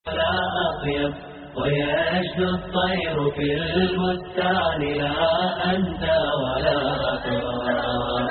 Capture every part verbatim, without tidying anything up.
لا أطيب ويجد الطير في البستان لا أنت ولا أطراب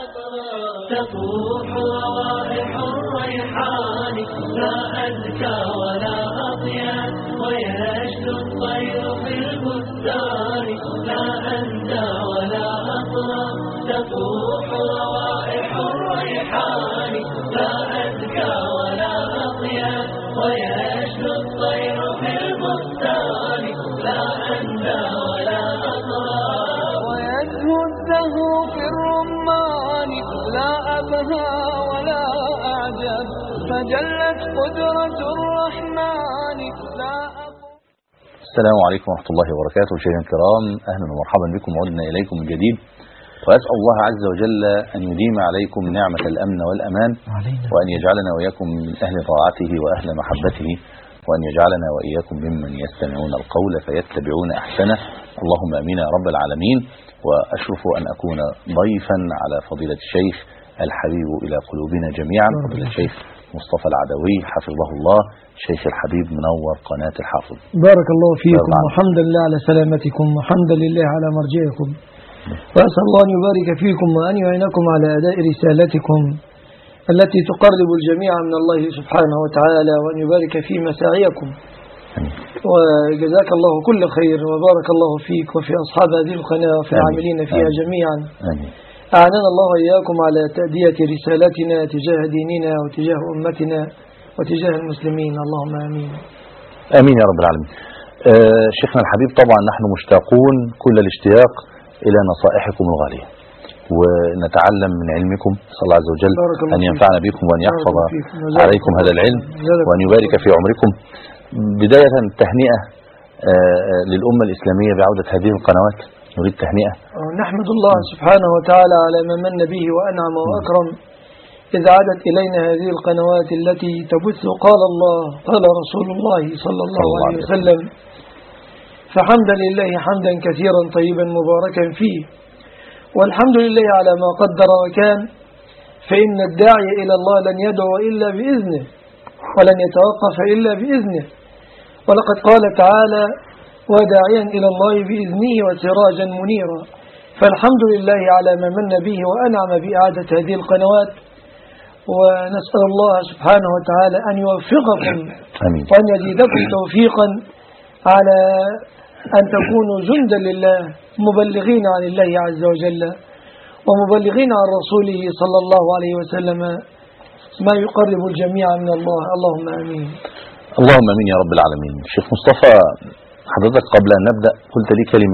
تفوح روائح الريحان لا أزكى ولا أطيب ويجد الطير في البستان لا أنت ولا أطراب تفوح روائح الريحان لا أزكى ولا أطيب ويجد الطير في البستان لا أندى ولا أطراب ويزهو الزهو في الرمان لا أبهى ولا أعجب فجلت قدرة الرحمن لا أقوى. السلام عليكم ورحمة الله وبركاته. مشاهدينا الكرام، أهلا ومرحبا بكم وعدنا إليكم من جديد، وأسأل الله عز وجل أن يديم عليكم نعمة الأمن والأمان، وأن يجعلنا وإياكم من أهل طاعته وأهل محبته، وأن يجعلنا وإياكم ممن يستمعون القول فيتبعون أحسنه. اللهم آمين يا رب العالمين. وأشرف أن أكون ضيفا على فضيلة الشيخ الحبيب إلى قلوبنا جميعا، فضيلة الشيخ مصطفى العدوي حفظه الله. شيخ الحبيب منور قناة الحافظ. بارك الله فيكم وحمدا لله على سلامتكم وحمدا لله على مرجعكم، وأسأل الله أن يبارك فيكم وأن يعينكم على أداء رسالتكم التي تقرب الجميع من الله سبحانه وتعالى، وأن يبارك في مساعيكم. وجزاك الله كل خير وبارك الله فيك وفي أصحاب هذه القناة وفي العاملين فيها جميعا. أعنانا الله وإياكم على تأدية رسالتنا تجاه ديننا وتجاه أمتنا وتجاه المسلمين، اللهم آمين. آمين يا رب العالمين. آه شيخنا الحبيب، طبعا نحن مشتاقون كل الاشتياق إلى نصائحكم الغالية، ونتعلم من علمكم. صلى الله عز وجل أن ينفعنا بكم وأن يحفظ عليكم هذا العلم وأن يبارك في عمركم. بداية تهنئة للأمة الإسلامية بعودة هذه القنوات، نريد تهنئة. نحمد الله سبحانه وتعالى على ما من به وأنعم وأكرم إذ عادت إلينا هذه القنوات التي تبث قال الله قال رسول الله صلى الله عليه وسلم، فحمدا لله حمدا كثيرا طيبا مباركا فيه، والحمد لله على ما قدر وكان، فإن الداعي إلى الله لن يدعو إلا بإذنه ولن يتوقف إلا بإذنه. ولقد قال تعالى: وداعيا إلى الله بإذنه وسراجا منيرا. فالحمد لله على ما من به وأنعم بإعادة هذه القنوات، ونسأل الله سبحانه وتعالى أن يوفقكم وأن يزيدكم توفيقا على أن تكونوا جندا لله مبلغين عن الله عز وجل ومبلغين عن رسوله صلى الله عليه وسلم ما يقرب الجميع من الله، اللهم آمين. اللهم آمين يا رب العالمين. شيخ مصطفى، حضرتك قبل أن نبدأ قلت لي كلمة: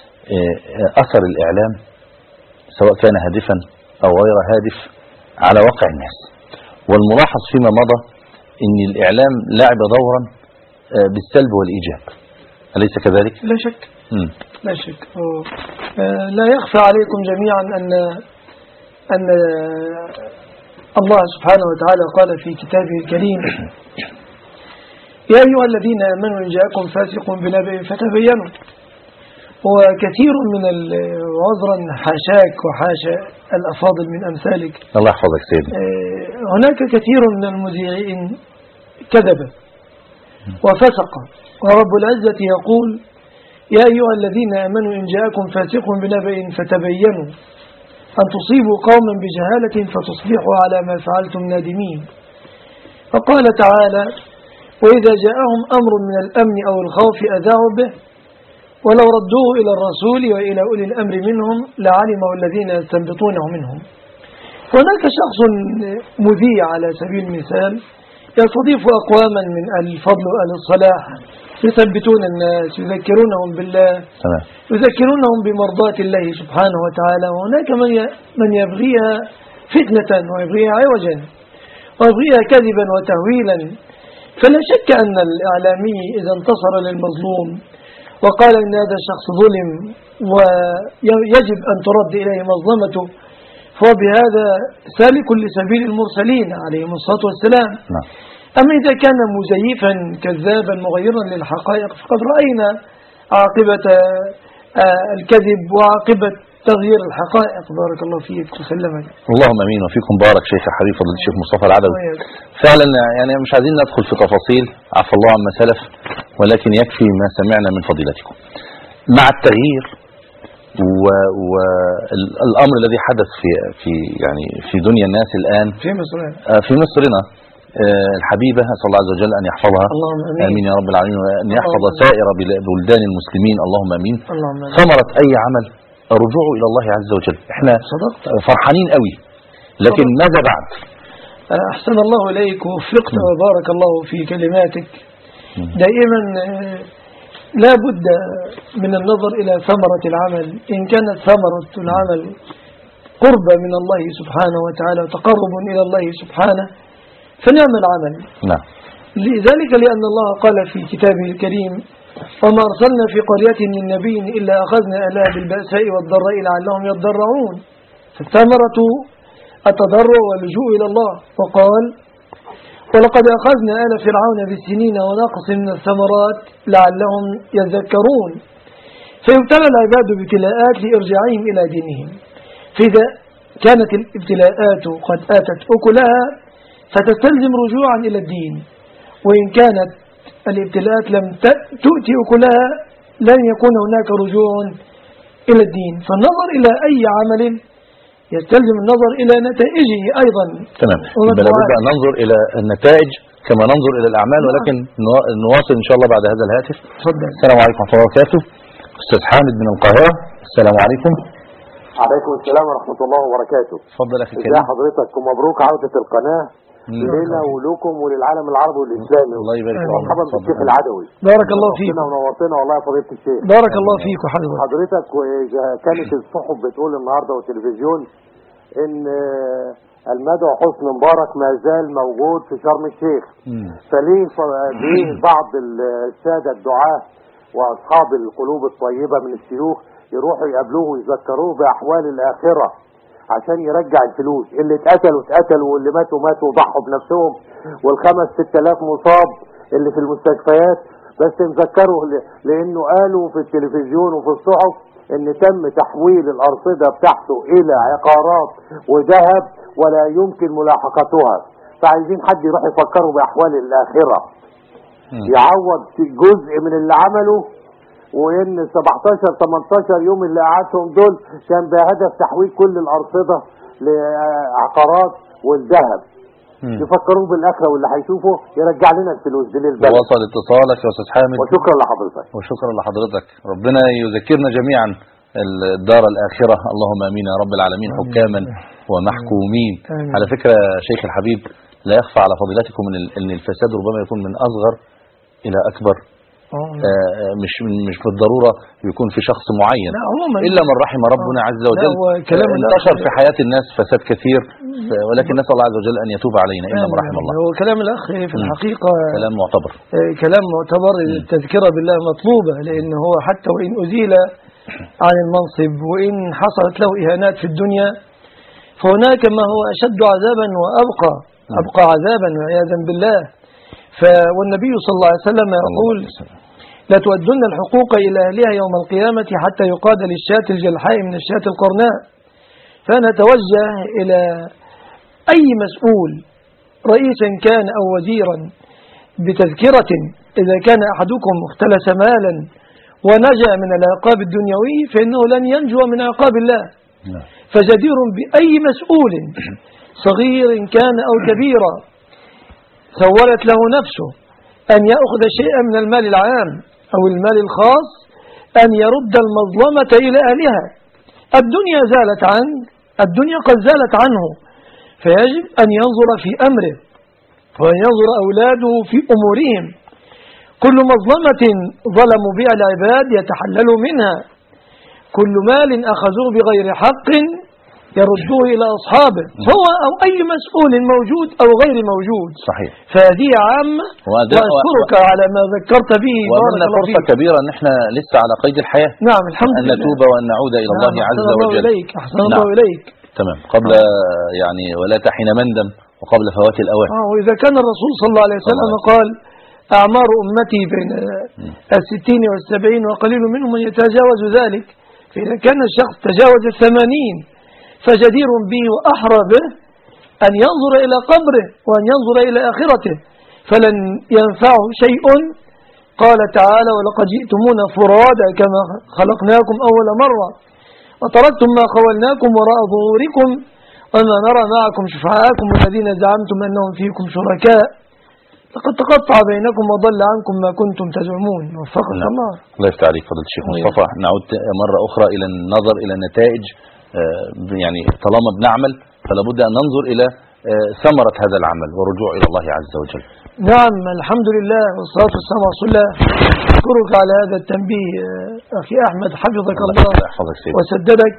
أثر الإعلام سواء كان هادفا أو غير هادف على واقع الناس، والملاحظ فيما مضى أن الإعلام لعب دورا بالسلب والإيجاب، أليس كذلك؟ لا شك م. لا شك. لا يخفى عليكم جميعا أن أن الله سبحانه وتعالى قال في كتابه الكريم: يا أيها الذين آمنوا إن جاءكم فاسق بنبأ فتبينوا. وكثير من وزرا حاشاك وحاشا الأفاضل من أمثالك، الله يحفظك سيدنا، هناك كثير من المذيعين كذب وفسق، ورب العزة يقول: يا أيها الذين آمنوا إن جاءكم فاسق بنبأ فتبينوا أن تصيبوا قوما بجهالة فتصبحوا على ما فعلتم نادمين. فقال تعالى: وإذا جاءهم أمر من الأمن أو الخوف أذاعوا به ولو ردوه إلى الرسول وإلى أولي الأمر منهم لعلمه الذين يستنبطونه منهم. هناك شخص مذيع على سبيل المثال يستضيف أقواما من الفضل وأهل الصلاح يثبتون الناس، يذكرونهم بالله، يذكرونهم بمرضاة الله سبحانه وتعالى. وهناك من يبغيها فتنة ويبغيها عوجا ويبغيها كذبا وتهويلا. فلا شك أن الإعلامي إذا انتصر للمظلوم وقال إن هذا الشخص ظلم ويجب أن ترد إليه مظلمته، فهو بهذا سالك لسبيل المرسلين عليهم الصلاة والسلام. أما إذا كان مزيفا كذابا مغيرا للحقائق فقد رأينا عاقبة الكذب وعاقبة تغيير الحقائق. بارك الله فيك وسلمك. اللهم امين وفيكم بارك شيخ حبيب فضيلة الشيخ مصطفى العدوي. فعلا يعني مش عايزين ندخل في تفاصيل، عفى الله عما سلف، ولكن يكفي ما سمعنا من فضيلتكم. مع التغيير والامر الذي حدث في في يعني في دنيا الناس الان في مصر في مصرنا الحبيبة، أسأل الله عز وجل أن يحفظها. اللهم آمين. آمين يا رب العالمين، وأن يحفظ سائر بلدان المسلمين. اللهم آمين. اللهم آمين. ثمرة أي عمل الرجوع إلى الله عز وجل. احنا صدقت. فرحانين قوي، لكن صدقت. ماذا بعد؟ أحسن الله إليك ووفقت وبارك الله في كلماتك. دائما لا بد من النظر إلى ثمرة العمل، إن كانت ثمرة العمل قرب من الله سبحانه وتعالى وتقرب إلى الله سبحانه فنعم العمل. نعم. لذلك لأن الله قال في كتابه الكريم: وما أرسلنا في قرية من نبي إلا أخذنا أهلها بالبأساء والضراء لعلهم يضرعون. فالثمرة التضرع واللجوء إلى الله. وقال: ولقد أخذنا آل فرعون بالسنين ونقص من الثمرات لعلهم يذكرون. فيبتلى العباد بابتلاءات لإرجاعهم إلى دينهم، فإذا كانت الابتلاءات قد آتت أكلها فتستلزم رجوعا إلى الدين، وإن كانت الابتلاءات لم تؤتي أكلها لن يكون هناك رجوع إلى الدين. فالنظر إلى أي عمل يستلزم النظر إلى نتائجه أيضا. تمام. لابد أن ننظر إلى النتائج كما ننظر إلى الأعمال. ولكن نواصل إن شاء الله بعد هذا الهاتف. تفضل. السلام عليكم ورحمة الله وبركاته. أستاذ حامد من القاهرة. السلام عليكم. عليكم السلام ورحمة الله وبركاته. تفضل يا أخي الكريم. ازي حضرتك ومبروك عودة القناة لنا ولكم وللعالم العربي والإسلامي. الله يبارك فيك. مرحبا بالشيخ العدوي. بارك الله فيك. ونورتنا والله يا فضيلة الشيخ. بارك الله فيك وحضرتك. حضرتك وكانت الصحف بتقول النهارده والتلفزيون ان المدعو حسني مبارك ما زال موجود في شرم الشيخ. فليه ليه بعض السادة الدعاة واصحاب القلوب الطيبة من الشيوخ يروحوا يقابلوه ويذكروه بأحوال الآخرة عشان يرجع الفلوس؟ اللي اتقتلوا اتقتلوا واللي ماتوا ماتوا وضحوا بنفسهم، والخمس ست الاف مصاب اللي في المستشفيات بس نذكره لانه قالوا في التلفزيون وفي الصحف ان تم تحويل الارصدة بتاعته الى عقارات وذهب ولا يمكن ملاحقتها. فعايزين حد يروح يفكروا باحوال الاخرة، يعوض جزء من اللي عمله، وان سبعتاشر تمنتاشر يوم اللي قعدتهم دول كان بهدف تحويل كل الارصدة لعقارات والذهب. يفكروا بالاخره واللي هيشوفه يرجع لنا الفلوس دي للبلد. وصل اتصالك يا استاذ حامد، وشكرا لحضرتك. وشكرا لحضرتك. ربنا يذكرنا جميعا الدار الاخره، اللهم امين يا رب العالمين، حكاما ومحكومين. على فكره شيخ الحبيب، لا يخفى على فضيلتكم ان الفساد ربما يكون من اصغر الى اكبر. آه مش مش بالضرورة يكون في شخص معين، إلا من رحم ربنا عز وجل. انتشر في حياة الناس فساد كثير، ولكن نسأل الله عز وجل أن يتوب علينا إلا من رحم الله. هو كلام الأخ في الحقيقة كلام معتبر، كلام معتبر. التذكرة بالله مطلوبة، لأن هو حتى وإن أزيل عن المنصب وإن حصلت له إهانات في الدنيا فهناك ما هو أشد عذابا وأبقى أبقى عذابا وعياذا بالله. والنبي صلى الله عليه وسلم يقول: لا تؤدن الحقوق إلى أهلها يوم القيامة حتى يقاد للشاة الجلحاء من الشاة القرناء. فأنا أتوجه إلى أي مسؤول رئيسا كان أو وزيرا بتذكرة: إذا كان أحدكم اختلس مالا ونجا من العقاب الدنيوي فإنه لن ينجو من عقاب الله. فجدير بأي مسؤول صغير كان أو كبيرا سولت له نفسه أن يأخذ شيئا من المال العام أو المال الخاص أن يرد المظلمة إلى أهلها. الدنيا زالت عنه، الدنيا قد زالت عنه، فيجب أن ينظر في أمره وأن ينظر أولاده في أمورهم. كل مظلمة ظلموا بها العباد يتحللوا منها، كل مال أخذوه بغير حق يردوه إلى أصحابه، هو أو أي مسؤول موجود أو غير موجود. صحيح. فهذه عامة، وأشكرك و... على ما ذكرت به. وأن فرصة كبيرة أن احنا لسه على قيد الحياة. نعم الحمد لله. أن نتوب وأن نعود إلى الله نعم. عز وجل. أحسن الله إليك. أحسن نعم. الله إليك. تمام. قبل يعني ولا تحين مندم وقبل فوات الأوان. آه وإذا كان الرسول صلى الله عليه وسلم الله قال: أعمار أمتي بين الستين والسبعين وقليل منهم من يتجاوز ذلك، فإذا كان الشخص تجاوز الثمانين فجدير به وأحرى به أن ينظر إلى قبره وأن ينظر إلى آخرته، فلن ينفعه شيء. قال تعالى: ولقد جئتمونا فرادا كما خلقناكم أول مرة وتركتم ما خولناكم وراء ظهوركم وما نرى معكم شفعاءكم الذين زعمتم أنهم فيكم شركاء لقد تقطع بينكم وضل عنكم ما كنتم تزعمون. وفقك الله. الله يفتح عليك فضيلة الشيخ مصطفى. نعود مرة أخرى إلى النظر إلى النتائج. يعني طالما بنعمل فلا بد أن ننظر إلى ثمرة هذا العمل والرجوع إلى الله عز وجل. نعم، الحمد لله والصلاة والسلام على رسول الله. أشكرك على هذا التنبيه أخي أحمد، حفظك الله وسددك.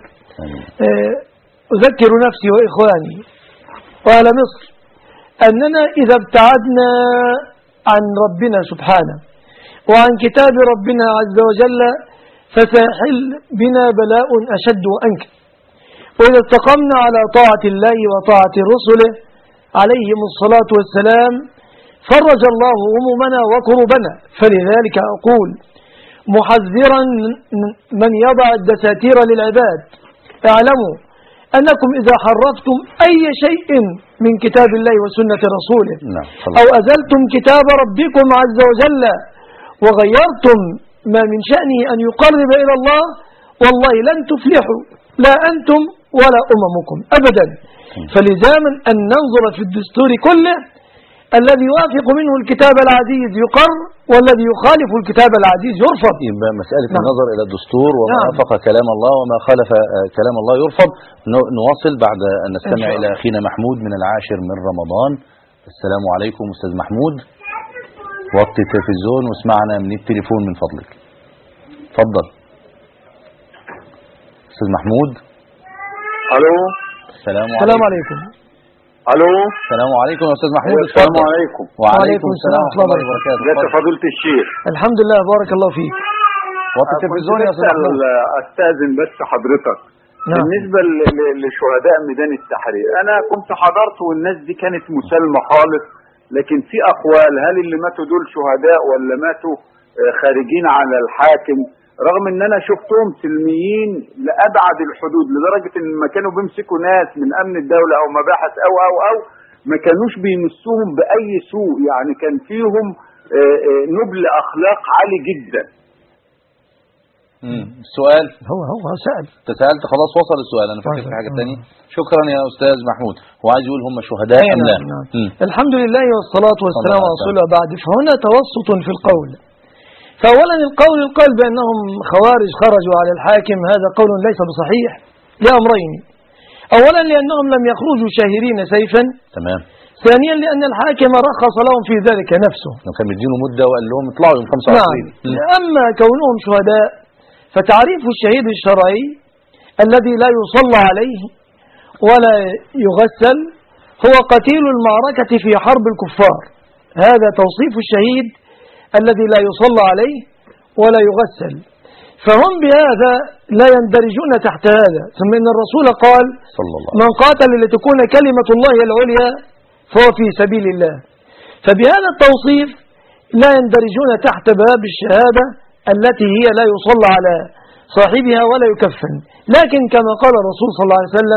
أذكر نفسي وإخواني وأهل مصر أننا إذا ابتعدنا عن ربنا سبحانه وعن كتاب ربنا عز وجل فسيحل بنا بلاء أشد وأنكى. وإذا استقمنا على طاعة الله وطاعة رسله عليهم الصلاة والسلام فرج الله همومنا وكربنا. فلذلك أقول محذرا من يضع الدساتير للعباد: اعلموا أنكم إذا حرفتم أي شيء من كتاب الله وسنة رسوله أو أزلتم كتاب ربكم عز وجل وغيرتم ما من شأنه أن يقرب إلى الله والله لن تفلحوا لا أنتم ولا أممكم أبدا. فلزاما أن ننظر في الدستور كله، الذي يوافق منه الكتاب العزيز يقر والذي يخالف الكتاب العزيز يرفض. يبقى مسألة نعم. النظر إلى الدستور وما نعم. وافق كلام الله وما خالف كلام الله يرفض. نواصل بعد أن نستمع إلى أخينا محمود من العاشر من رمضان. السلام عليكم أستاذ محمود، وقت التلفزيون واسمعنا من التليفون من فضلك. تفضل أستاذ محمود. ألو. السلام عليكم. السلام عليكم. الو. السلام عليكم يا استاذ محمود. السلام عليكم. وعليكم السلام ورحمه الله وبركاته. ازيك يا فضيله الشيخ؟ الحمد لله بارك الله فيك. وقت التلفزيون يا استاذ محمود. استاذن بس حضرتك نعم. بالنسبه لشهداء ميدان التحرير، انا كنت حضرت والناس دي كانت مسالمه خالص، لكن في اقوال هل اللي ماتوا دول شهداء ولا ماتوا خارجين على الحاكم، رغم ان انا شفتهم سلميين لابعد الحدود، لدرجه ان لما كانوا بيمسكوا ناس من امن الدوله او مباحث او او او ما كانوش بيمسوهم باي سوء، يعني كان فيهم نبل اخلاق عالي جدا. امم السؤال هو هو سأل تسألت خلاص، وصل السؤال. انا فاكر في حاجه ثانيه. شكرا يا استاذ محمود. هو عايز يقول هم شهداء ام لا؟ نعم. الحمد لله والصلاه والسلام على رسول الله. بعد فهنا توسط في القول. فأولا القول القول بأنهم خوارج خرجوا على الحاكم هذا قول ليس بصحيح لأمرين: أولا لأنهم لم يخرجوا شاهرين سيفا، تمام. ثانيا لأن الحاكم رخص لهم في ذلك نفسه، لو كان مدينه مدة وقال لهم اطلعوا يوم خمسة وعشرين. نعم. أما كونهم شهداء فتعريف الشهيد الشرعي الذي لا يصلى عليه ولا يغسل هو قتيل المعركة في حرب الكفار. هذا توصيف الشهيد الذي لا يصلى عليه ولا يغسل، فهم بهذا لا يندرجون تحت هذا. ثم إن الرسول قال: صلى الله من قاتل لتكون كلمة الله العليا فهو في سبيل الله. فبهذا التوصيف لا يندرجون تحت باب الشهادة التي هي لا يصلى على صاحبها ولا يكفن. لكن كما قال الرسول صلى الله عليه وسلم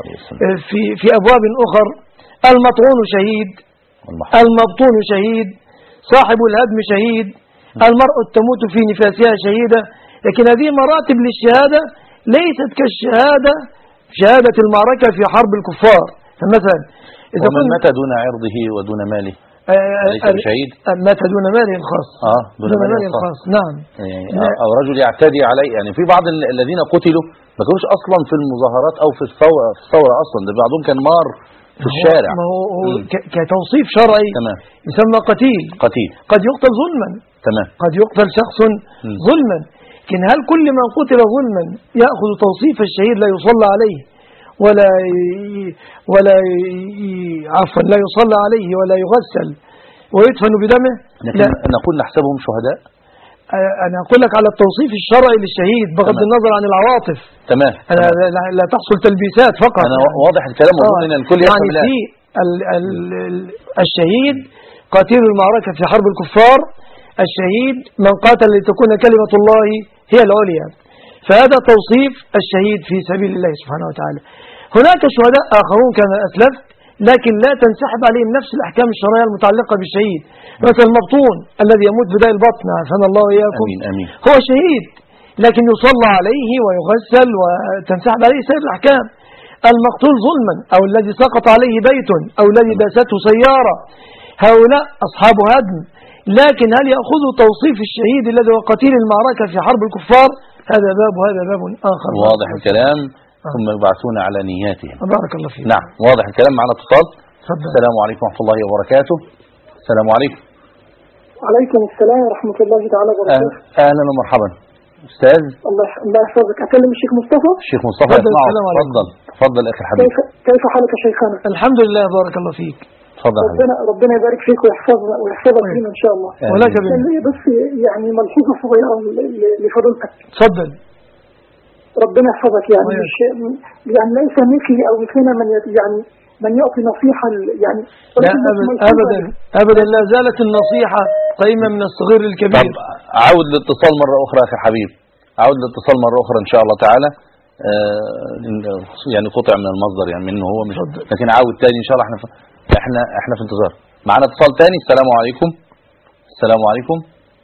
في في أبواب أخر: المطعون شهيد، المبطون شهيد، صاحب الهدم شهيد، المرأة تموت في نفاسها شهيدة. لكن هذه مراتب للشهادة ليست كالشهادة شهادة المعركة في حرب الكفار. فمثلا إذا ومن مات دون عرضه ودون ماله ليس بشهيد؟ مات دون ماله الخاص. آه دون, دون ماله الخاص. نعم. يعني أو رجل يعتدي عليه. يعني في بعض الذين قتلوا ما كانوش أصلا في المظاهرات أو في الثورة في الثورة أصلا، ده بعضهم كان مار في الشارع. ما هو كتوصيف شرعي تمام. يسمى قتيل. قتيل قد يقتل ظلما. تمام. قد يقتل شخص م. ظلما. لكن هل كل من قتل ظلما يأخذ توصيف الشهيد لا يصلى عليه ولا ي... ولا ي... عفوا لا يصلى عليه ولا يغسل ويدفن بدمه؟ لا. نقول نحسبهم شهداء. أنا أقول لك على التوصيف الشرعي للشهيد بغض تمام. النظر عن العواطف. تمام. أنا تمام. لا, لا تحصل تلبيسات فقط. أنا واضح الكلام وأظن أن الكل يفهم. يعني في ال... ال... ال... الشهيد قاتل المعركة في حرب الكفار، الشهيد من قاتل لتكون كلمة الله هي العليا. فهذا توصيف الشهيد في سبيل الله سبحانه وتعالى. هناك شهداء آخرون كما أسلفت لكن لا تنسحب عليهم نفس الأحكام الشرعية المتعلقة بالشهيد. مثل المبطون الذي يموت بداء البطن عافانا الله وإياكم أمين أمين. هو شهيد لكن يصلى عليه ويغسل وتنسحب عليه سائر الأحكام. المقتول ظلما أو الذي سقط عليه بيت أو الذي داسته سيارة هؤلاء أصحاب هدم، لكن هل يأخذوا توصيف الشهيد الذي هو قتيل المعركة في حرب الكفار؟ هذا باب وهذا باب آخر. واضح الكلام. ثم يبعثون على نياتهم. بارك الله فيك. نعم واضح الكلام. معنا اتصال. تفضل. السلام عليكم ورحمة الله وبركاته. السلام عليكم. وعليكم السلام ورحمة الله تعالى وبركاته. أهلا ومرحبا أستاذ. الله الله يحفظك. أكلم الشيخ مصطفى. الشيخ مصطفى يسمعه. تفضل تفضل أخي الحبيب. كيف كيف حالك يا شيخنا؟ الحمد لله بارك الله فيك. تفضل. ربنا ربنا يبارك فيك ويحفظنا ويحفظك فينا إن شاء الله. ولك كان لي بس يعني ملحوظة صغيرة لفضيلتك. تفضل. ربنا يحفظك يعني مش يعني ليس مثلي أو مثلنا من يعني من يعطي نصيحة يعني لا أبدا أبدا لا زالت النصيحة قائمة من الصغير للكبير. طب عود الاتصال مرة أخرى أخي الحبيب. عود الاتصال مرة أخرى إن شاء الله تعالى. آه يعني قطع من المصدر يعني منه هو مش صدق. لكن عود تاني إن شاء الله. احنا في احنا احنا في انتظار. معنا اتصال تاني. السلام عليكم. السلام عليكم.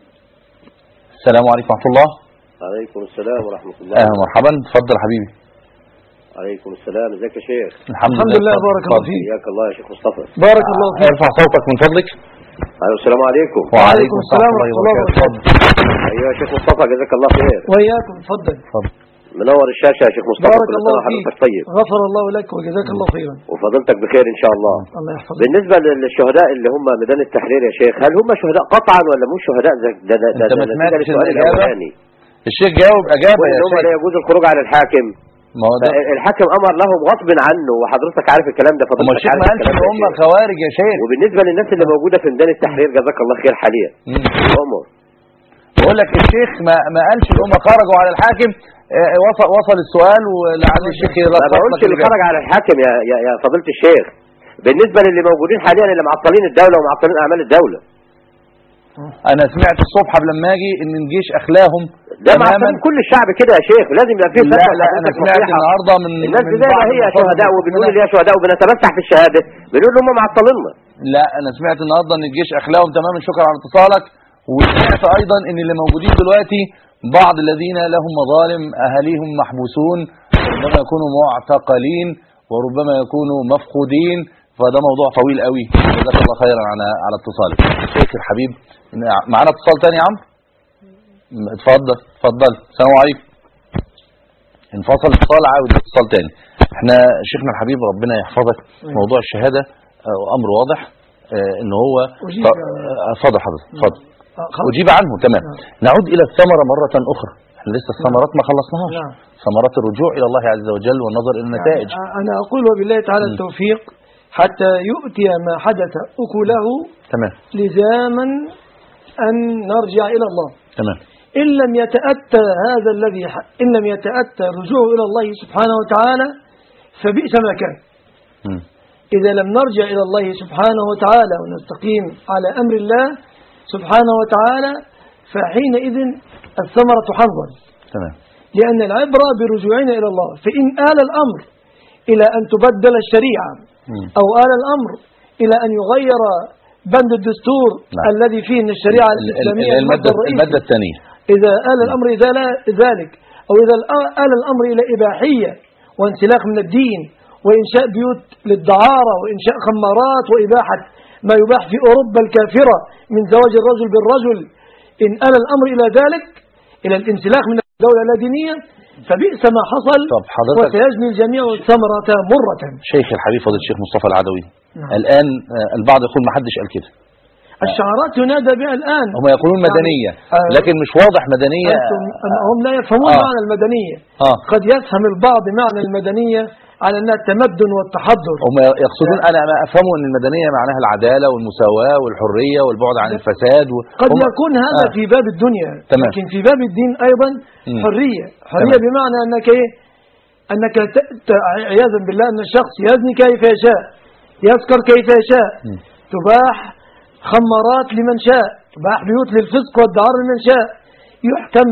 السلام عليكم ورحمة الله. عليكم السلام ورحمة الله. أهلا مرحبا. تفضل حبيبي. عليكم السلام. ازيك يا شيخ؟ الحمد, الحمد لله. بارك الله فيك. حياك الله يا شيخ مصطفى. بارك الله فيك. ارفع صوتك من فضلك. ايوه السلام عليكم. وعليكم السلام ورحمة الله وبركاته. ايوه يا شيخ مصطفى جزاك الله خير. وإياكم. تفضل. منور الشاشة يا شيخ مصطفى. بارك الله فيك. طيب. غفر الله لك وجزاك الله خيرا. وفضلتك بخير ان شاء الله. الله يحفظك. بالنسبة للشهداء اللي هم ميدان التحرير يا شيخ، هل هم شهداء قطعا ولا مش شهداء؟ ده ده ده انت ما سمعتش السؤال الإجابة؟ الاولاني. الشيخ جاوب أجابة يا هم شيخ. لا يجوز الخروج على الحاكم. ما هو ده الحاكم امر لهم غصب عنه وحضرتك عارف الكلام ده. هم فضلتك الشيخ عارف ما قالش الكلام ان ده هم يا شيخ. خوارج يا شيخ. وبالنسبة للناس اللي موجودة في ميدان التحرير جزاك الله خير حاليا. امر بقول لك الشيخ ما ما قالش ان هم خرجوا على الحاكم. آه، وصل وصل السؤال ولعل الشيخ ما بقولش اللي خرج على الحاكم يا يا, يا فضيلة الشيخ. بالنسبة للي موجودين حاليا اللي معطلين الدولة ومعطلين اعمال الدولة. انا سمعت الصبح قبل ما اجي ان الجيش اخلاهم ده معطلين كل الشعب كده يا شيخ. لازم يبقى فيه لا لا انا سمعت النهارده من الناس من دي زي ما هي شهداء وبنقول اللي هي شهداء وبنتمسح في الشهادة بنقول هم معطليننا. لا انا سمعت النهارده ان الجيش اخلاهم تماما. شكرا على اتصالك. وسمعت ايضا ان اللي موجودين دلوقتي بعض الذين لهم مظالم اهاليهم محبوسون وربما يكونوا معتقلين وربما يكونوا مفقودين. فده موضوع طويل قوي. جزاك الله خيرا على على اتصالك شيخ الحبيب. معنا اتصال تاني يا عمرو. اتفضل اتفضل. السلام عليكم. انفصل اتصال عاود اتصال تاني. احنا شيخنا الحبيب ربنا يحفظك. موضوع الشهادة امر واضح ان هو اتفضل حضرتك اتفضل. أجيب عنه تمام. نعود إلى الثمرة مرة أخرى. احنا لسه الثمرات ما خلصناهاش. ثمرات الرجوع إلى الله عز وجل والنظر إلى النتائج. أنا أقول وبالله تعالى التوفيق حتى يؤتي ما حدث أكله. تمام. لزاما أن نرجع إلى الله. تمام. إن لم يتأتى هذا الذي إن لم يتأتى الرجوع إلى الله سبحانه وتعالى فبئس ما كان. م. إذا لم نرجع إلى الله سبحانه وتعالى ونستقيم على أمر الله سبحانه وتعالى فحينئذ الثمرة حنظل. تمام. لأن العبرة برجوعنا إلى الله. فإن آل الأمر إلى أن تبدل الشريعة م. أو آل الأمر إلى أن يغير بند الدستور لا. الذي فيه أن الشريعة الإسلامية المادة, المادة الثانية إذا آل الأمر إذا لا ذلك أو إذا آل الأمر إلى إباحية وانسلاخ من الدين وإنشاء بيوت للدعارة وإنشاء خمارات وإباحة ما يباح في أوروبا الكافرة من زواج الرجل بالرجل. إن آل الأمر إلى ذلك إلى الانسلاخ من الدولة اللادينية فبئس ما حصل وسيجني الجميع الثمرة مرة. شيخ الحبيب فضيلة الشيخ مصطفى العدوي. نعم. الآن البعض يقول ما حدش قال كده. الشعارات ينادى بها الآن. هم يقولون مدنية يعني لكن مش واضح مدنية. هم لا يفهمون آه. معنى المدنية. آه. قد يفهم البعض معنى المدنية على أنها التمدن والتحضر. هم يقصدون أنا ما أفهمه أن المدنية معناها العدالة والمساواة والحرية والبعد عن الفساد و... قد يكون هذا آه. في باب الدنيا. تمام. لكن في باب الدين أيضا حرية. حرية تمام. بمعنى أنك إيه؟ أنك ت... ت... عياذا بالله أن الشخص يزني كيف يشاء يسكر كيف يشاء م. تباح خمارات لمن شاء تباح بيوت للفسق والدعار لمن شاء يحكم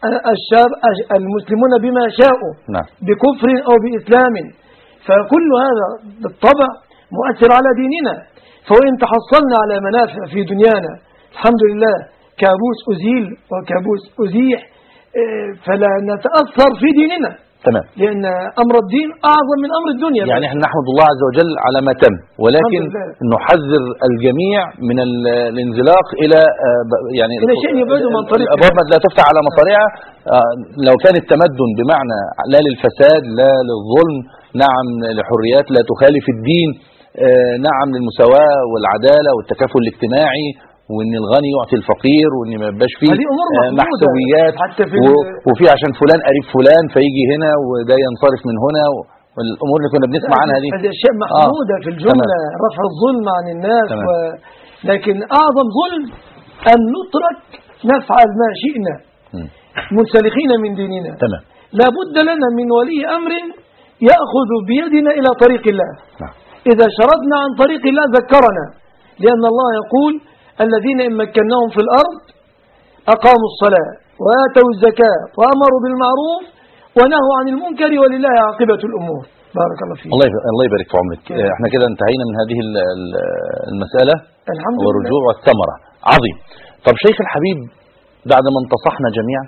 الشاب المسلمون بما شاءوا نعم. بكفر أو بإسلام، فكل هذا بالطبع مؤثر على ديننا. فوإن تحصلنا على منافع في دنيانا الحمد لله، كابوس أزيل وكابوس أزيح، فلا نتأثر في ديننا. تمام. لأن أمر الدين أعظم من أمر الدنيا. يعني احنا نحمد الله عز وجل على ما تم، ولكن نحذر الجميع من الانزلاق إلى يعني إلى شيء يبعد من طريق الأبواب لا تفتح على مصاريعها. لو كان التمدن بمعنى لا للفساد لا للظلم، نعم لحريات لا تخالف الدين، نعم للمساواة والعدالة والتكافل الاجتماعي، وان الغني يعطي الفقير، وان ما يبقاش فيه محسوبيات و... وفي عشان فلان قريب فلان فيجي هنا وده ينصرف من هنا، والامور اللي كنا بنسمع عنها دي هذه اشياء محموده آه. في الجمله. تمام. رفع الظلم عن الناس و... لكن اعظم ظلم ان نترك نفعل ما شئنا منسلخين من ديننا. تمام. لابد لنا من ولي امر ياخذ بيدنا الى طريق الله. نعم. اذا شردنا عن طريق الله ذكرنا، لان الله يقول الذين إن مكناهم في الأرض أقاموا الصلاة وآتوا الزكاة وأمروا بالمعروف ونهوا عن المنكر ولله عاقبة الأمور. بارك الله فيك. الله الله يبارك في عمرك. احنا كده انتهينا من هذه المسألة. الحمد لله. والرجوع والثمرة عظيم. طب شيخ الحبيب، بعد ما انتصحنا جميعا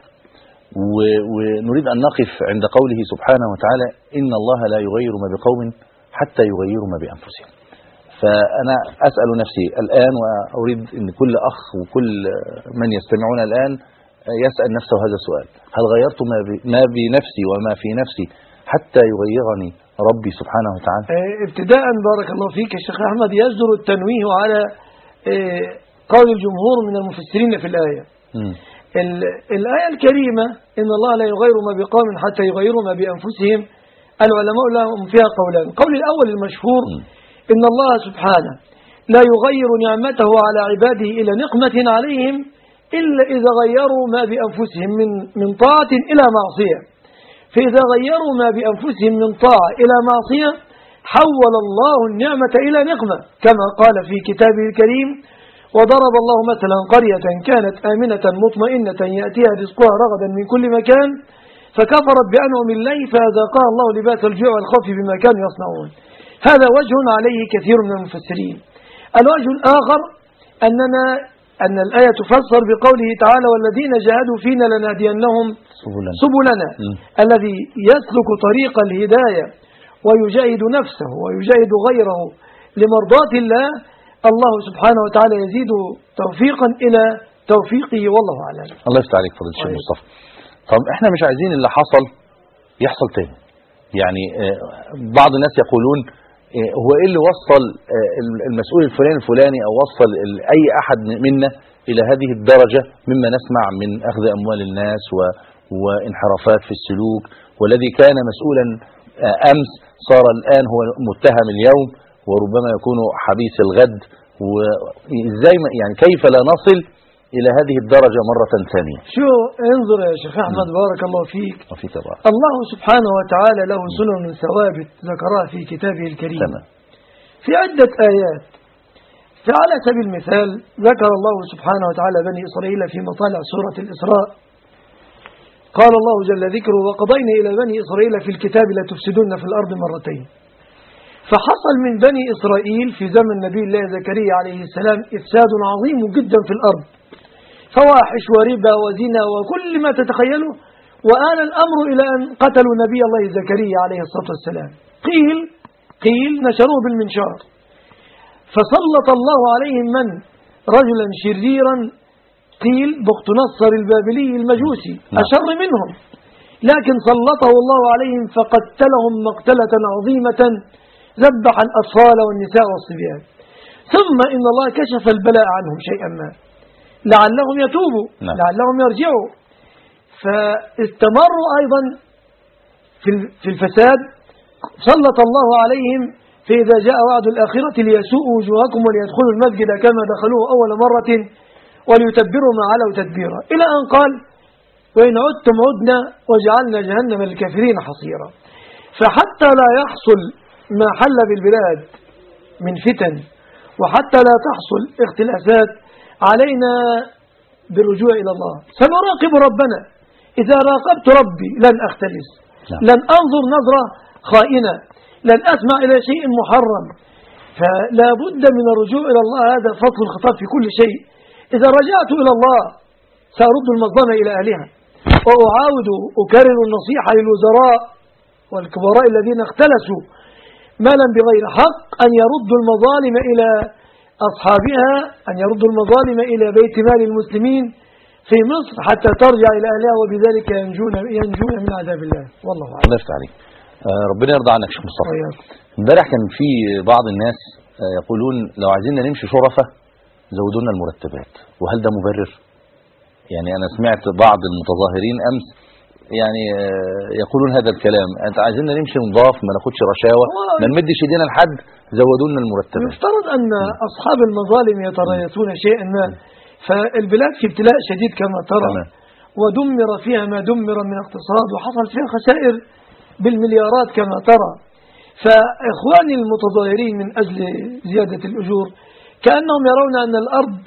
ونريد أن نقف عند قوله سبحانه وتعالى إن الله لا يغير ما بقوم حتى يغيروا ما بأنفسهم، فأنا أسأل نفسي الآن، وأريد أن كل أخ وكل من يستمعون الآن يسأل نفسه هذا السؤال: هل غيرت ما بنفسي وما في نفسي حتى يغيرني ربي سبحانه وتعالى؟ ابتداء بارك الله فيك يا شيخ أحمد، يجدر التنويه على قول الجمهور من المفسرين في الآية. م. الآية الكريمة إن الله لا يغير ما بقوم حتى يغيروا ما بأنفسهم، العلماء لهم فيها قولان. القول الأول المشهور م. إن الله سبحانه لا يغير نعمته على عباده إلى نقمة عليهم إلا إذا غيروا ما بأنفسهم من من طاعة إلى معصية. فإذا غيروا ما بأنفسهم من طاعة إلى معصية حول الله النعمة إلى نقمة، كما قال في كتابه الكريم: وضرب الله مثلا قرية كانت آمنة مطمئنة يأتيها رزقها رغدا من كل مكان فكفرت بأنعم الله فأذاقها الله لباس الجوع والخوف بما كانوا يصنعون. هذا وجه عليه كثير من المفسرين. الوجه الآخر أننا أن الآية تفسر بقوله تعالى: والذين جاهدوا فينا لنهدينهم سبلنا, سبلنا. الذي يسلك طريق الهداية ويجاهد نفسه ويجاهد غيره لمرضاة الله، الله سبحانه وتعالى يزيد توفيقا إلى توفيقه، والله أعلم. الله يفتح عليك فضيلة الشيخ مصطفى. طب احنا مش عايزين اللي حصل يحصل تاني. يعني بعض الناس يقولون هو ايه اللي وصل المسؤول الفلاني الفلاني او وصل اي احد منا الى هذه الدرجة مما نسمع من اخذ اموال الناس وانحرافات في السلوك، والذي كان مسؤولا امس صار الان هو متهم اليوم وربما يكون حبيس الغد. وازاي يعني كيف لا نصل الى هذه الدرجة مرة ثانية؟ شو انظر يا شيخ احمد بارك الله فيك. وفيك بارك. الله سبحانه وتعالى له سنن ثوابت ذكرها في كتابه الكريم. تمام. في عدة آيات. فعلى سبيل المثال ذكر الله سبحانه وتعالى بني إسرائيل في مطالع سورة الإسراء. قال الله جل ذكره: وقضينا إلى بني إسرائيل في الكتاب لا تفسدون في الأرض مرتين. فحصل من بني إسرائيل في زمن نبي الله زكريا عليه السلام إفساد عظيم جدا في الأرض، فواحش وربا وزنا وكل ما تتخيله، وآل الأمر إلى أن قتلوا نبي الله زكريا عليه الصلاة والسلام. قيل قيل نشروه بالمنشار، فسلط الله عليهم من رجلا شريرا قيل بخت نصر البابلي المجوسي أشر منهم، لكن سلطه الله عليهم فقتلهم مقتلة عظيمة ذبح الأطفال والنساء والصبيان. ثم إن الله كشف البلاء عنهم شيئا ما لعلهم يتوبوا نعم. لعلهم يرجعوا، فاستمروا أيضا في الفساد. سلط الله عليهم: فإذا جاء وعد الآخرة ليسوءوا وجوهكم وليدخلوا المسجد كما دخلوه أول مرة وليتبروا ما علوا تدبيرا، إلى أن قال: وإن عدتم عدنا وجعلنا جهنم للكافرين حصيرا. فحتى لا يحصل ما حل بالبلاد من فتن وحتى لا تحصل اختلافات علينا بالرجوع إلى الله. سنراقب ربنا إذا راقبت ربي لن أختلس، نعم. لن أنظر نظرة خائنة، لن أسمع إلى شيء محرم. فلا بد من الرجوع إلى الله، هذا فصل الخطاب في كل شيء. إذا رجعت إلى الله سأرد المظلمة إلى أهلها، وأعاود أكرر النصيحة للوزراء والكبراء الذين اختلسوا مالا بغير حق أن يردوا المظالم إلى أصحابها، أن يردوا المظالم إلى بيت مال المسلمين في مصر حتى ترجع إلى أهلها، وبذلك ينجون ينجون من عذاب الله. والله أعلم. الله يفتح عليك. آه ربنا يرضى عنك شيخ مصطفى. وياك. امبارح كان في بعض الناس آه يقولون لو عايزين نمشي شرفة زودوا لنا المرتبات، وهل ده مبرر؟ يعني أنا سمعت بعض المتظاهرين أمس يعني آه يقولون هذا الكلام، أنت عايزين نمشي نضاف، ما ناخدش رشاوى، ما نمدش ايدينا لحد، زودوا لنا المرتبات. يفترض أن أصحاب المظالم يتريثون شيئا ما، فالبلاد في ابتلاء شديد كما ترى، تمام. ودمر فيها ما دمر من اقتصاد، وحصل فيها خسائر بالمليارات كما ترى. فإخواني المتظاهرين من أجل زيادة الأجور كأنهم يرون أن الأرض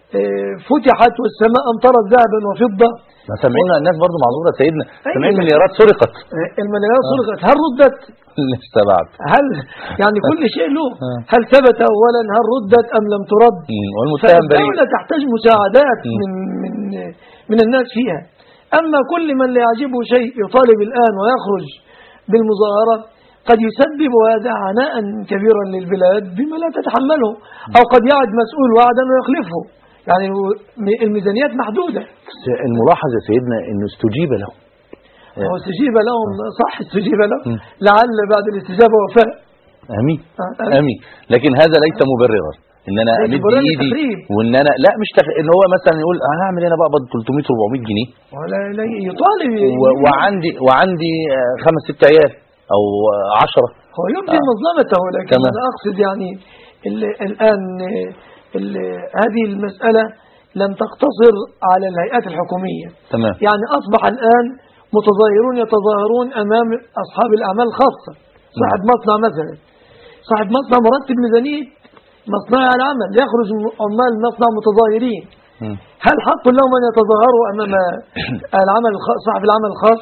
فتحت والسماء أمطرت ذهبا وفضة. ما سمعين الناس برضو معذورة سيدنا، سمعين مليارات سرقت. المليارات سرقت، هل ردت؟ لسه بعد. هل يعني كل شيء له، هل ثبت أولا، هل ردت أم لم ترد؟ والمتهم بريء. فالدولة تحتاج مساعدات من من من الناس فيها. أما كل من لا يعجبه شيء يطالب الآن ويخرج بالمظاهرة قد يسبب هذا عناء كبيرا للبلاد بما لا تتحمله، أو قد يعد مسؤول وعدا ويخلفه. يعني الميزانيات محدودة. الملاحظ يا سيدنا أنه استجيب له. هو استجيب لهم، صح استجيب لهم، لعل بعد الاستجابة وفاء. آمين آمين. لكن هذا ليس مبررا ان انا امد ايدي وان انا لا مش تخ... ان هو مثلا يقول انا هعمل انا بقبض ثلاثمية أربعمية جنيه ولا لا يطالب و... وعندي وعندي خمس ست عيال او عشرة. هو يبدي آه. مظلمته، لكن انا اقصد يعني ال... الان ال... هذه المسألة لم تقتصر على الهيئات الحكومية. تمام. يعني اصبح الان متظاهرون يتظاهرون امام اصحاب الاعمال الخاصة. صاحب مصنع مثلا، صاحب مصنع مرتب ميزانية مصنع العمل، يخرج عمال مصنع متظاهرين. م. هل حق لهم أن يتظاهروا أمام العمل الخاص صاحب العمل الخاص؟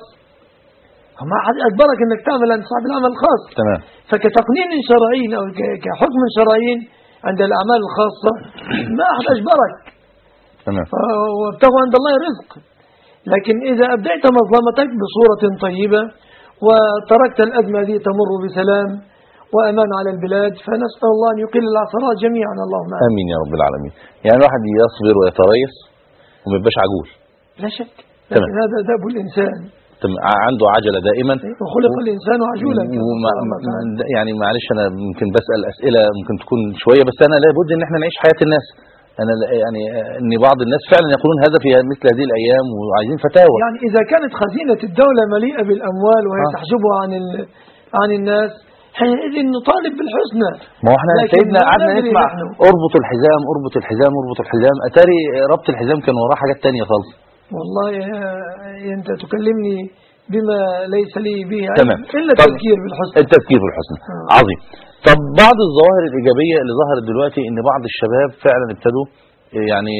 ما أحد أجبرك أنك تعمل عند صاحب العمل الخاص. تمام. فكتقنين شرعي أو كحكم شرعي عند الأعمال الخاصة ما أحد أجبرك. تمام. وابتغوا عند الله رزق. لكن إذا أبدأت مظلمتك بصورة طيبة وتركت الأزمة دي تمر بسلام وأمان على البلاد، فنسأل الله أن يقل العثرات جميعا. اللهم آمين يا رب العالمين. يعني الواحد يصبر ويتريث وما يبقاش عجول. لا شك، لكن هذا داب الإنسان، عنده عجلة دائما، وخلق الإنسان عجولا. وما يعني معلش أنا ممكن بسأل أسئلة ممكن تكون شوية، بس أنا لابد إن احنا نعيش حياة الناس. أنا يعني إن بعض الناس فعلا يقولون هذا في مثل هذه الأيام وعايزين فتاوى. يعني إذا كانت خزينة الدولة مليئة بالأموال وهي آه. تحجبها عن عن الناس، حينئذ نطالب بالحسنى. ما هو احنا سيدنا قعدنا نسمع اربط الحزام اربط الحزام اربط الحزام، اتاري ربط الحزام كان وراه حاجات تانية خالص. والله انت تكلمني بما ليس لي به تمام. الا التفكير بالحسنى. التفكير بالحسنى آه. عظيم. طب بعض الظواهر الايجابيه اللي ظهرت دلوقتي ان بعض الشباب فعلا ابتدوا يعني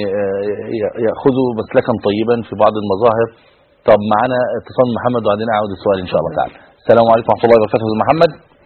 ياخذوا مسلكا طيبا في بعض المظاهر. طب معانا اتصال محمد وبعدين اعود السؤال ان شاء الله تعالى. السلام عليكم ورحمه الله وبركاته. استاذ محمد.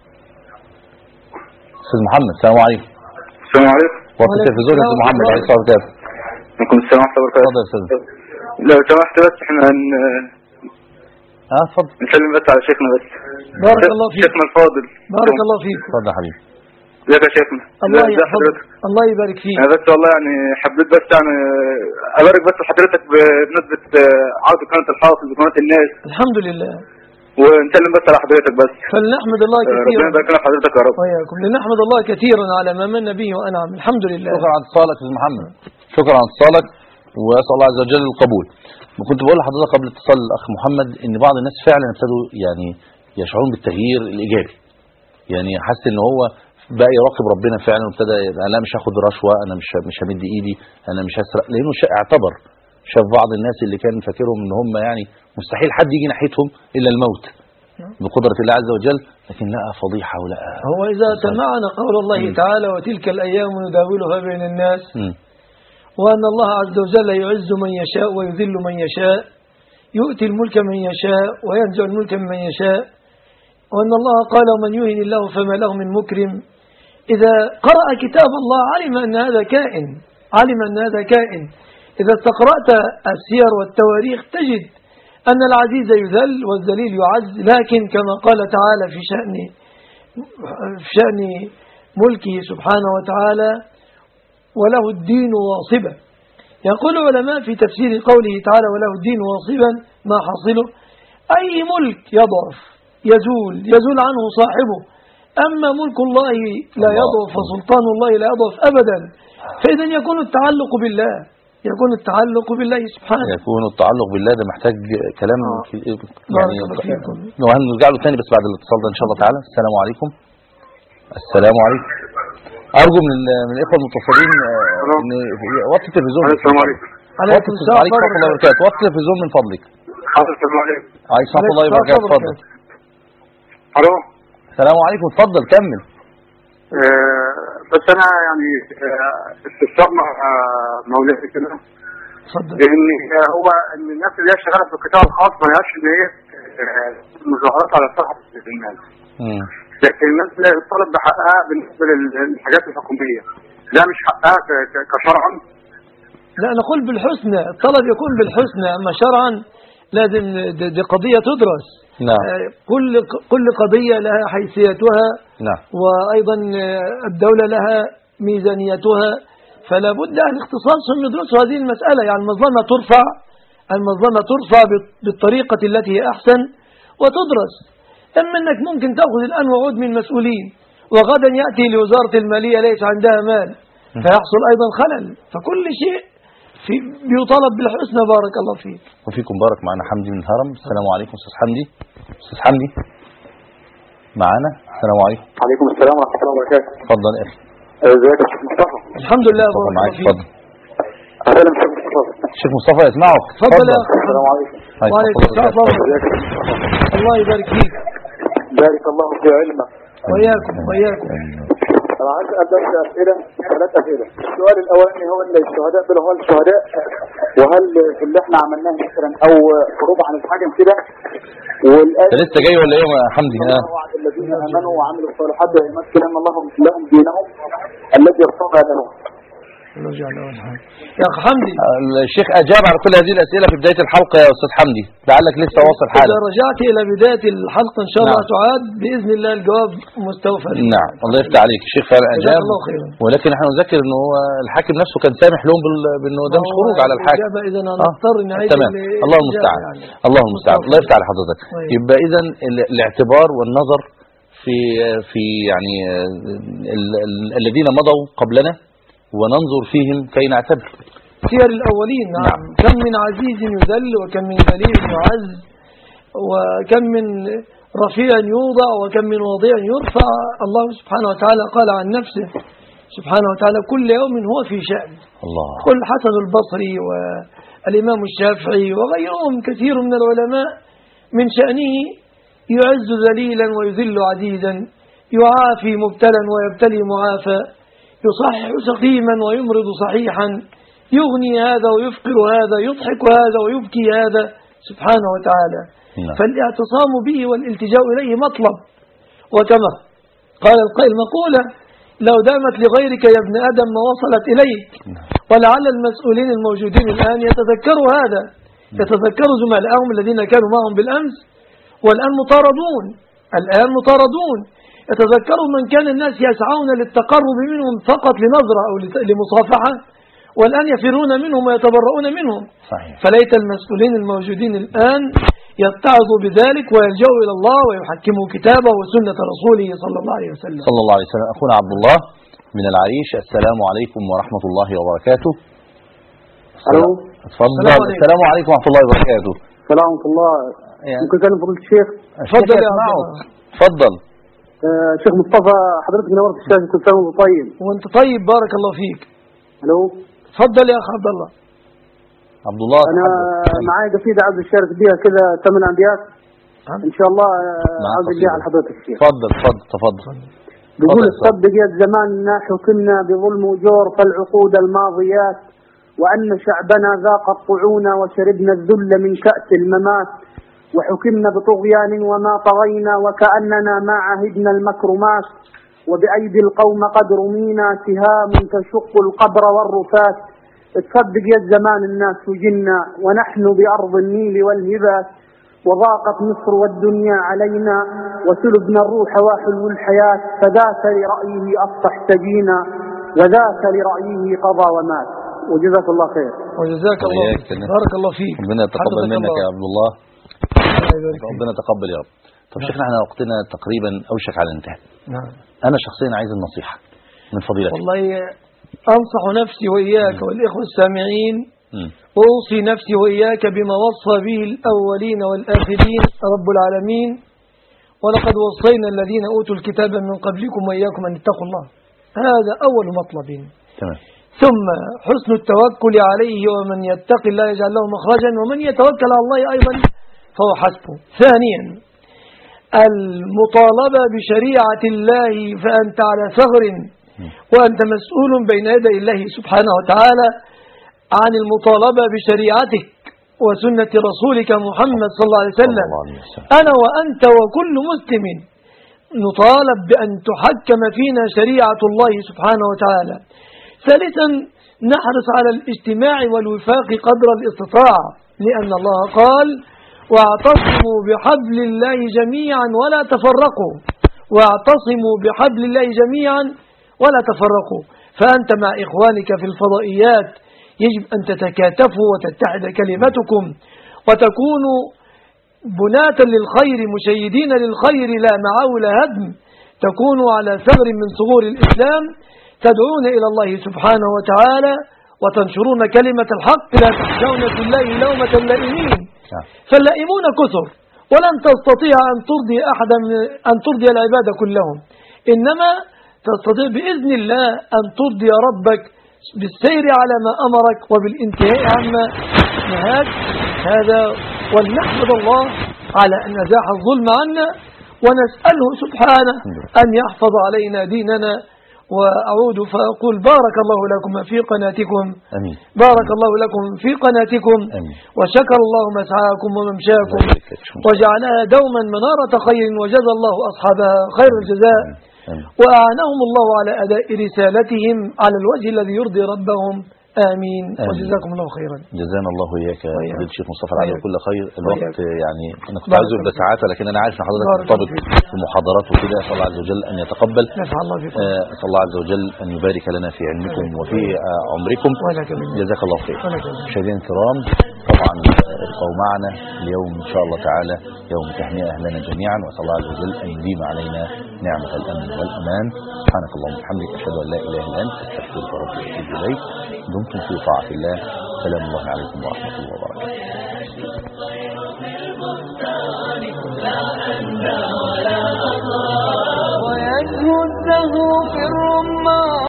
استاذ محمد السلام عليكم. السلام عليكم. وقت التلفزيون يا استاذ محمد عليه الصلاه والسلام. عليكم السلام ورحمه الله وبركاته. اتفضل يا استاذ. لو سمحت بس احنا هن اه اتفضل. نسلم بس على شيخنا بس. بارك الله فيك. شيخنا الفاضل. بارك الله فيك. اتفضل يا حبيبي. ازيك يا شيخنا؟ الله يحفظك. الله يبارك فيك. انا بس والله يعني حبيت بس يعني ابارك بس لحضرتك بمناسبه عوده قناه الحافظ وقناه الناس. الحمد لله. ونسلم بس على حضرتك بس. فلنحمد الله كثيرا. ربنا يبارك لنا حضرتك يا رب. وياكم. لنحمد الله كثيرا على ما من به وانعم. الحمد لله. شكرا على اتصالك استاذ محمد. شكرا على اتصالك واسال الله عز وجل القبول. وكنت بقول لحضرتك قبل اتصال الاخ محمد ان بعض الناس فعلا ابتدوا يعني يشعرون بالتغيير الايجابي. يعني حس ان هو بقى يراقب ربنا فعلا وابتدى انا مش هاخد رشوه، انا مش مش همد ايدي، انا مش هسرق، لانه اعتبر شاف بعض الناس اللي كان فاكرهم ان هم يعني مستحيل حد يجي ناحيتهم الا الموت بقدرة الله عز وجل، لكن لقى فضيحة ولقى. هو إذا سمعنا قول الله م. تعالى وتلك الأيام نداولها بين الناس م. وأن الله عز وجل يعز من يشاء ويذل من يشاء، يؤتي الملك من يشاء وينزع الملك من يشاء، وأن الله قال ومن يهن الله فما له من مكرم. إذا قرأ كتاب الله علم أن هذا كائن، علم أن هذا كائن. إذا استقرأت السير والتواريخ تجد أن العزيز يذل والذليل يعز، لكن كما قال تعالى في شأن في شأن ملكه سبحانه وتعالى وله الدين واصبا. يقول العلماء في تفسير قوله تعالى وله الدين واصبا ما حاصله؟ أي ملك يضعف يزول يزول عنه صاحبه، أما ملك الله لا يضعف وسلطان الله لا يضعف أبدا. فإذا يكون التعلق بالله، يكون التعلق بالله سبحانه، يكون التعلق بالله. ده محتاج كلام آه. يعني وهنرجع له تاني بس بعد الاتصال ده إن شاء الله تعالى. السلام عليكم. السلام عليكم. أرجو من من الإخوة المتصلين إن وطي التلفزيون. السلام عليكم. عليكم السلام ورحمة الله وبركاته. وطي التلفزيون من فضلك. السلام عليكم. عليكم ورحمة الله وبركاته. اتفضل. الو. السلام عليكم. اتفضل كمل. آه بس انا يعني آه استفسار مع آه مولاي كده، لان هو ان الناس اللي هي شغاله في القطاع الخاص ما لهاش ان هي آه مظاهرات على صحه الناس، لكن الناس اللي بتطالب بحقها بالنسبه للحاجات الحكوميه لا مش حقها كشرعا. لا نقول بالحسنى، الطلب يكون بالحسنى، اما شرعا لازم دي قضيه تدرس. نعم. كل كل قضية لها حيثيتها. نعم. وأيضا الدولة لها ميزانيتها، فلا بد أن اختصاصهم يدرسوا هذه المسألة. يعني المظلمة ترفع المظلمة ترفع بالطريقة التي هي أحسن وتدرس. أما أنك ممكن تأخذ الآن وعود من مسؤولين وغدا يأتي لوزارة المالية ليس عندها مال فيحصل أيضا خلل. فكل شيء في بيطالب بالحسنى. بارك الله فيك. وفيكم بارك. معنا حمدي من الهرم. السلام عليكم أستاذ حمدي. أستاذ حمدي معنا. السلام عليكم. عليكم السلام ورحمة الله وبركاته. اتفضل يا أخي. ازيك يا شيخ مصطفى؟ الحمد لله. مصطفى معاك. اتفضل. أهلا شيخ مصطفى. الشيخ مصطفى يسمعك. اتفضل يا أخي. السلام عليكم. وعليكم السلام. الله يبارك فيك. بارك الله في علمك. وإياكم وإياكم. أنا عايز أسأل أسئلة ثلاث أسئلة. السؤال الأولاني هو أن الشهداء دول هو الشهداء، وهل في اللي احنا عملناه مثلا أو خروج عن الحاكم كده؟ والآية لسه جاي ولا إيه يا حمدي؟ ها. الذين آمنوا وعملوا الصالحات يمكن الله لهم دينهم الذي ارتضى لهم. يا أخ حمدي، الشيخ أجاب على كل هذه الأسئلة في بداية الحلقة يا أستاذ حمدي، لعلك لسه واصل حالك. إذا رجعت إلى بداية الحلقة إن شاء الله نعم. تعاد بإذن الله الجواب مستوفى. نعم الله يفتح عليك. الشيخ فعلا أجاب، ولكن نحن نذكر إنه هو الحاكم نفسه كان سامح لهم بأنه ده مش خروج على الحاكم. إذا نضطر نعيد. تمام. الله المستعان. يعني. الله المستعان. الله يفتح على حضرتك. يبقى إذا الاعتبار والنظر في في يعني الذين مضوا قبلنا وننظر فيهم كي نعتبر. سير الأولين. نعم. نعم. كم من عزيز يذل وكم من ذليل يعز، وكم من رفيع يوضع وكم من وضيع يرفع. الله سبحانه وتعالى قال عن نفسه سبحانه وتعالى كل يوم هو في شأن. الله. قل حسن البصري والإمام الشافعي وغيرهم كثير من العلماء من شأنه يعز ذليلا ويذل عزيزا، يعافي مبتلا ويبتلي معافى، يصحح سقيما ويمرض صحيحا، يغني هذا ويفقر هذا، يضحك هذا ويبكي هذا سبحانه وتعالى. نعم. فالاعتصام به والالتجاء إليه مطلب. وكما قال القائل مقولة لو دامت لغيرك يا ابن آدم ما وصلت إليك. ولعل المسؤولين الموجودين الآن يتذكروا هذا، يتذكروا زملائهم الذين كانوا معهم بالأمس والآن مطاردون، الآن مطاردون. يتذكروا من كان الناس يسعون للتقرب منهم فقط لنظرة أو لمصافحة، والآن يفرون منهم ويتبرؤون منهم. صحيح. فليت المسؤولين الموجودين الآن يتعظوا بذلك ويلجأوا إلى الله ويحكموا كتابه وسنة رسوله صلى الله عليه وسلم. صلى الله عليه وسلم. أخونا عبد الله من العريش. السلام عليكم ورحمة الله وبركاته. ألو. تفضل. السلام عليكم ورحمة الله وبركاته. السلام ورحمة الله. ممكن كلام فضيلة الشيخ؟ تفضل يا عبد. تفضل. آه شيخ مصطفى حضرتك نورت الشاشة، كل سنة وانت طيب. وانت طيب بارك الله فيك. الو. تفضل يا اخ عبد الله. عبد الله. انا معايا قصيدة عاوز اشارك بيها كذا ثمان ابيات ان شاء الله، عاوز اديها على حضرتك الشيخ. تفضل تفضل تفضل. بيقول تصدق يا زماننا حكمنا بظلم وجور، فالعقود الماضيات وأن شعبنا ذاق الطعون وشربنا الذل من كأس الممات، وحكمنا بطغيان وما طغينا وكأننا ما عهدنا المكرمات، وبأيدي القوم قد رمينا سهام تشق القبر والرفات. تصدق يا الزمان الناس وجنا ونحن بأرض النيل والهبات، وضاقت مصر والدنيا علينا وسلبنا الروح وحلو الحياة، فذاك لرأيه أصبح سجينا وذاك لرأيه قضى ومات. وجزاك الله خير. وجزاك الله بارك الله فيك. ربنا يتقبل منك يا عبد الله. ربنا يتقبل يا رب. طب شيخنا احنا وقتنا تقريبا اوشك على الانتهاء. نعم. انا شخصيا عايز النصيحه من فضيلتك. والله انصح نفسي واياك والاخوه السامعين، م. واوصي نفسي واياك بما وصى به الاولين والاخرين رب العالمين، ولقد وصينا الذين اوتوا الكتاب من قبلكم واياكم ان اتقوا الله. هذا اول مطلب. تمام. ثم حسن التوكل عليه، ومن يتق الله يجعل له مخرجا ومن يتوكل على الله أيضا فهو حسبه. ثانيا المطالبة بشريعة الله، فأنت على ثغر وأنت مسؤول بين يدي الله سبحانه وتعالى عن المطالبة بشريعتك وسنة رسولك محمد صلى الله عليه وسلم. أنا وأنت وكل مسلم نطالب بأن تحكم فينا شريعة الله سبحانه وتعالى. ثالثا نحرص على الاجتماع والوفاق قدر الاستطاعة، لأن الله قال واعتصموا بحبل الله جميعا ولا تفرقوا، واعتصموا بحبل الله جميعا ولا تفرقوا. فأنت مع إخوانك في الفضائيات يجب أن تتكاتفوا وتتحد كلمتكم وتكونوا بناة للخير مشيدين للخير لا معول هدم، تكونوا على ثغر من ثغور الإسلام تدعون إلى الله سبحانه وتعالى وتنشرون كلمة الحق، لا تخشون في الله لومة اللائمين. فاللائمون كثر ولن تستطيع أن ترضي أحدا أن ترضي العباد كلهم، إنما تستطيع بإذن الله أن ترضي ربك بالسير على ما أمرك وبالانتهاء عما نهاك. هذا ولنحمد الله على أن أزاح الظلم عنا، ونسأله سبحانه أن يحفظ علينا ديننا. وأعود فأقول بارك الله لكم في قناتكم. أمين. بارك الله لكم في قناتكم. أمين. وشكر الله مسعاكم وممشاكم وجعلها دوما منارة خير، وجزى الله أصحابها خير الجزاء، وأعانهم الله على أداء رسالتهم على الوجه الذي يرضي ربهم. آمين. آمين. وجزاكم الله خيرا. جزانا الله إياك يا فضيلة الشيخ مصطفى العدوي كل خير. الوقت وياك. يعني أنا كنت عايزه بساعات، لكن أنا عارف إن حضرتك مرتبط بمحاضرات وكده. أسأل الله عز وجل أن يتقبل. نفع الله فيكم. آه، أسأل الله عز وجل أن يبارك لنا في علمكم وفي آه، عمركم. جزاك الله خير. مشاهدينا الكرام، طبعا ابقوا معنا اليوم إن شاء الله تعالى يوم تهنئة لنا جميعا، وأسأل الله عز وجل أن يديم علينا نعمة الأمن والأمان. سبحانك اللهم وبحمدك، أشهد أن لا إله إلا أنت، أستغفرك ربي وأتوب إليك. دمتم في طاعة الله. سلام الله عليكم ورحمة الله وبركاته. ويزهو الزهو في الرمان.